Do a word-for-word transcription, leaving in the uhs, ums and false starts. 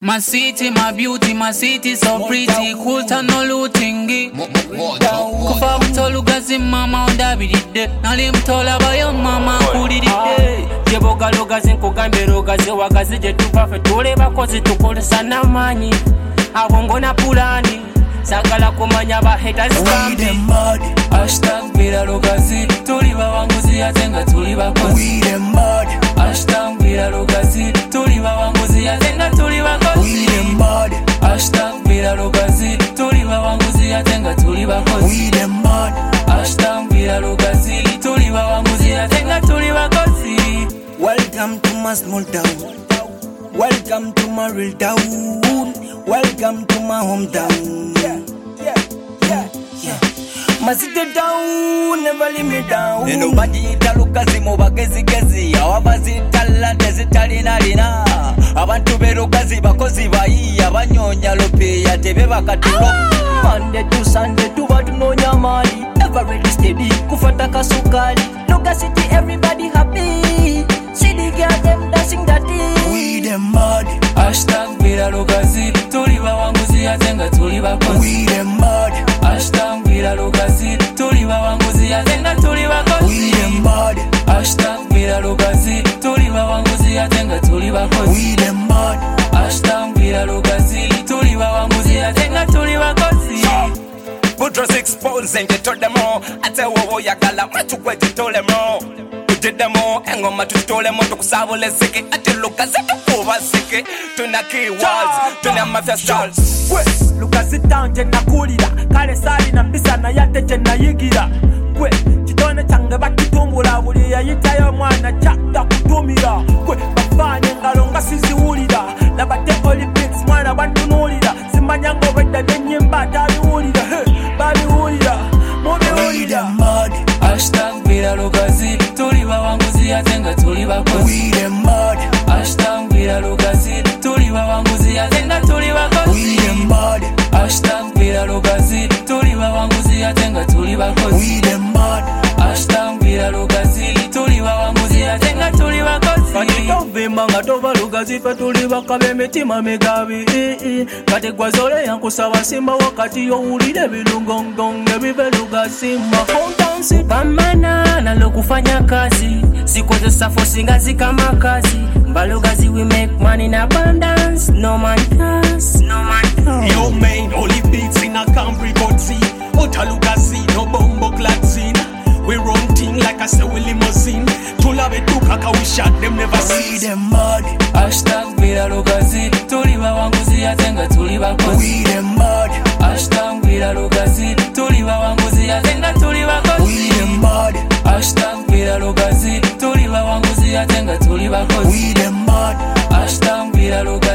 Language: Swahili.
My city, my beauty, my city so pretty. Cool to no looting. Kufa mtolu gazi mama ondabiride. Nali mtola bayo mama kuliride. Jeboga logazi nkugambe logazi wagazi jetupa fetule bakozi tukolesa namanyi. Abongo na pulani. Sagala kumanya ba haters kambi. Hashtag bila logazi tuli bawanguzi yatenga tuli bakozi. Hashtag bila logazi tuli bawanguzi yatenga tuli bakozi. Hashtag bila logazi tuli bawanguzi yatenga tuli bakozi. Hashtag bila logazi tuli bawanguzi yatenga tuli bakozi. Welcome to my small town. Welcome to my real town. Welcome to my hometown. Yeah, yeah, yeah, yeah. My city down, never let me down. Ain't nobody italukazi mubagezi gezi. Awabazi itala dezitali nalina. Abantu berukazi bakozi bayi. Abanyonya lope ya tebe bakatulo. Monday to Sunday tuba tunonya mali. Never ready steady kufata kasukali. Luka city everybody happy. See the girl them dancing dirty. We them mad. Hashtag bila logazi tuli bawanguzi yatenga tuli bakozi. We them mad. Hashtag bila logazi tuli bawanguzi yatenga tuli bakozi. We them mad. Hashtag bila logazi tuli bawanguzi yatenga tuli bakozi. We them mad. Hashtag bila logazi tuli bawanguzi yatenga tuli bakozi. Putros expose and get to them all. I tell wo yakala machukwe tole mo. Did them all, and on my tole mo to Savo Leseke, at the Lucas at the Pova Seke, to Naki was, to Namafia Stars. West, Lucas it down, Jenna Kulida, Kale Sali, and Pisana Yate, Jenna Yigira. West, Chitone Tanga back to Tumula, Wulia, Yitaya, one, a chapter Tumira. West, Bafan and Galonga Sisi Wulida, Labate Olympics, one, I want to know Lida, Simanyango with the Benin Batari Wulida, Bali Wulida, Mobi Wulida. Hashtag bila logazi tuli bawanguzi yatenga tuli bakozi. We them mad. Hashtag bila logazi tuli bawanguzi yatenga tuli bakozi. We them mad. Hashtag bila logazi tuli bawanguzi yatenga tuli bakozi. We them mad. Hashtag bila logazi tuli bawanguzi yatenga tuli bakozi. Katika vimanga toba lugazi fe tuli bakabe mitima migabi. Kati gwazole yankusaba simba wakati yo ulide bilungongonge bibe lugasimba. Hometown pambana nalo kufanya kazi. Sikoze safo singazi kama kazi. Mbalogazi we make money in abundance. No man does, no man does. Yo main, only beats in a Cambry Botsi. Otalugazi, no bombo glatzin. We run thing like I say we limousine. Tula betuka we shot them never see them mad. Hashtag bila logazi tuli bawanguzi yatenga tuli bakozi. We them mad. Hashtag bila logazi tuli bawanguzi yatenga tuli bakozi. We them mad. Hashtag bila logazi tuli bawanguzi yatenga tuli bakozi. We them mad. Hashtag bila logazi